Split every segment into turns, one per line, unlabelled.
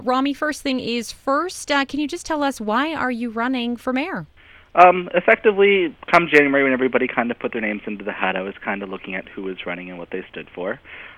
Rami, first thing is first, can you just tell us why are you running for mayor?
Effectively, come January, when everybody kind of put their names into the hat, I was kind of looking at who was running and what they stood for.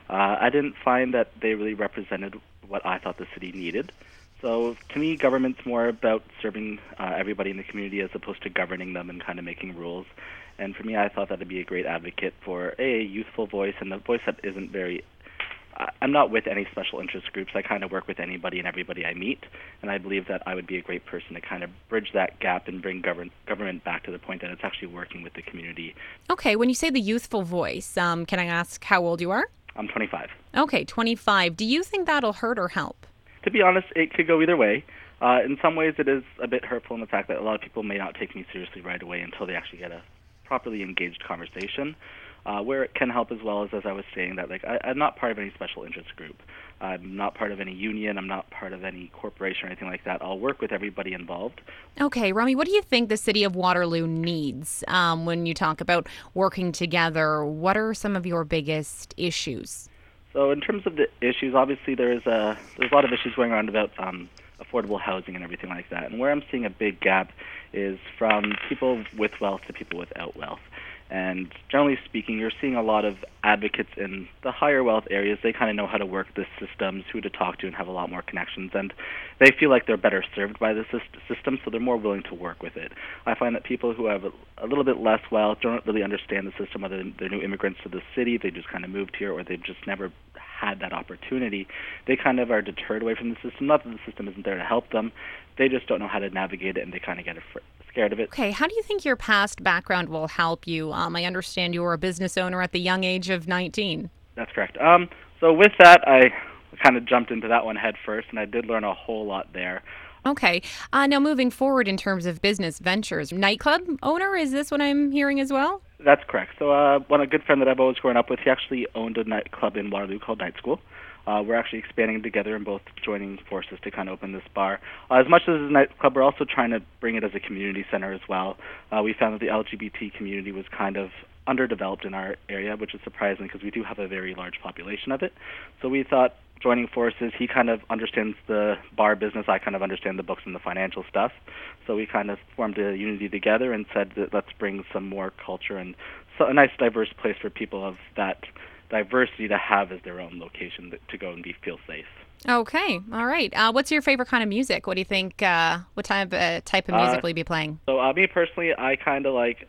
I didn't find that they really represented what I thought the city needed. So to me, government's more about serving everybody in the community as opposed to governing them and kind of making rules. And for me, I thought that would be a great advocate for a youthful voice and a voice that isn't very I'm not with any special interest groups. I kind of work with anybody and everybody I meet, and I believe that I would be a great person to kind of bridge that gap and bring government back to the point that it's actually working with the community.
Okay, when you say the youthful voice, can I ask how old you are?
I'm 25.
Okay, 25. Do you think that'll hurt or help?
To be honest, it could go either way. In some ways, it is a bit hurtful in the fact that a lot of people may not take me seriously right away until they actually get a properly engaged conversation. Where it can help as well as I was saying, that I'm not part of any special interest group. I'm not part of any union. I'm not part of any corporation or anything like that. I'll work with everybody involved.
Okay, Rami, what do you think the city of Waterloo needs when you talk about working together? What are some of your biggest issues?
So in terms of the issues, obviously there's a lot of issues going around about affordable housing and everything like that. And where I'm seeing a big gap is from people with wealth to people without wealth. And generally speaking, you're seeing a lot of advocates in the higher wealth areas. They kind of know how to work the systems, who to talk to, and have a lot more connections. And they feel like they're better served by the system, so they're more willing to work with it. I find that people who have a little bit less wealth don't really understand the system, whether they're new immigrants to the city, they just kind of moved here, or they've just never had that opportunity. They kind of are deterred away from the system. Not that the system isn't there to help them. They just don't know how to navigate it, and they kind of get scared of it.
Okay, how do you think your past background will help you? I understand you were a business owner at the young age of 19.
That's correct. So with that, I kind of jumped into that one head first, and I did learn a whole lot there.
Okay. Now moving forward in terms of business ventures, nightclub owner, is this what I'm hearing as well?
That's correct. So a good friend that I've always grown up with, he actually owned a nightclub in Waterloo called Night School. We're actually expanding together and both joining forces to kind of open this bar. As much as a nightclub, we're also trying to bring it as a community center as well. We found that the LGBT community was kind of underdeveloped in our area, which is surprising because we do have a very large population of it. So we thought joining forces, he kind of understands the bar business, I kind of understand the books and the financial stuff. So we kind of formed a unity together and said that let's bring some more culture and a nice diverse place for people of that diversity to have as their own location to go and feel safe.
Okay, all right. What's your favorite kind of music? What do you think? What type of music will you be playing?
So me personally, I kind of like.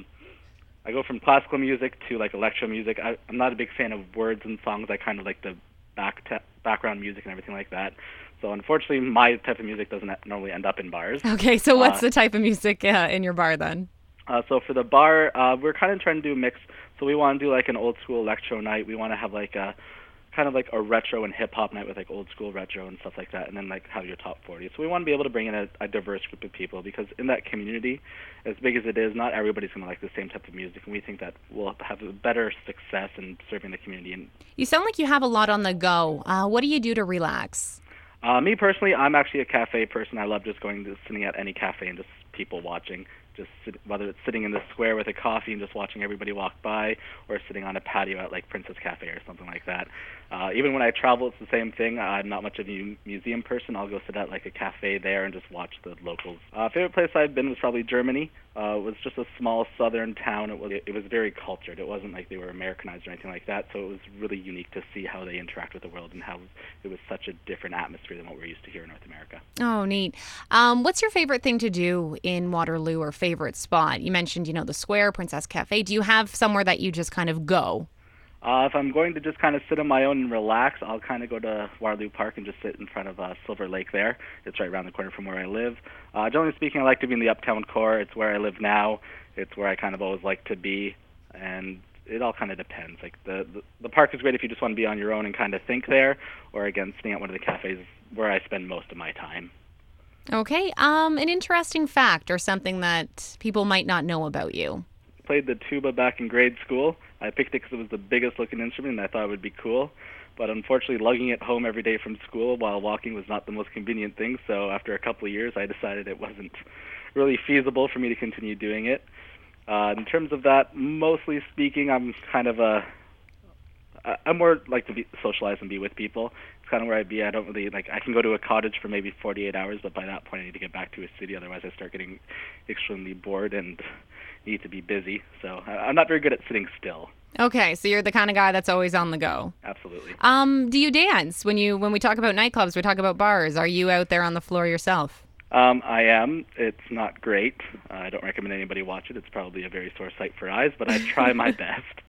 I go from classical music to like electro music. I'm not a big fan of words and songs. I kind of like the background music and everything like that. So unfortunately, my type of music doesn't normally end up in bars.
Okay, so what's the type of music in your bar then?
So for the bar, we're kind of trying to do a mix. So we want to do like an old school electro night. We want to have like a kind of like a retro and hip hop night with like old school retro and stuff like that, and then like have your top 40. So we want to be able to bring in a diverse group of people because in that community, as big as it is, not everybody's going to like the same type of music, and we think that we'll have a better success in serving the community. And
you sound like you have a lot on the go. What do you do to relax?
Me personally, I'm actually a cafe person. I love just sitting at any cafe and just people watching. Whether it's sitting in the square with a coffee and just watching everybody walk by, or sitting on a patio at like Princess Cafe or something like that. Even when I travel, it's the same thing. I'm not much of a museum person. I'll go sit at like a cafe there and just watch the locals. Favorite place I've been was probably Germany. It was just a small southern town. It was very cultured. It wasn't like they were Americanized or anything like that. So it was really unique to see how they interact with the world and how it was such a different atmosphere than what we're used to here in North America.
Oh, neat. What's your favorite thing to do in Waterloo, or favorite spot? You mentioned, the square, Princess Cafe. Do you have somewhere that you just kind of go?
If I'm going to just kind of sit on my own and relax, I'll kind of go to Waterloo Park and just sit in front of Silver Lake there. It's right around the corner from where I live. Generally speaking, I like to be in the uptown core. It's where I live now. It's where I kind of always like to be, and it all kind of depends. Like the park is great if you just want to be on your own and kind of think there, or again, sitting at one of the cafes where I spend most of my time.
Okay, an interesting fact or something that people might not know about you.
Played the tuba back in grade school. I picked it because it was the biggest looking instrument and I thought it would be cool. But unfortunately, lugging it home every day from school while walking was not the most convenient thing. So after a couple of years, I decided it wasn't really feasible for me to continue doing it. In terms of that, mostly speaking, I'm kind of I more like to socialize and be with people. It's kind of where I'd be. I don't really, like, I can go to a cottage for maybe 48 hours, but by that point I need to get back to a city. Otherwise I start getting extremely bored and need to be busy. So I'm not very good at sitting still.
Okay, so you're the kind of guy that's always on the go.
Absolutely.
Do you dance? When we talk about nightclubs, we talk about bars. Are you out there on the floor yourself?
I am. It's not great. I don't recommend anybody watch it. It's probably a very sore sight for eyes, but I try my best.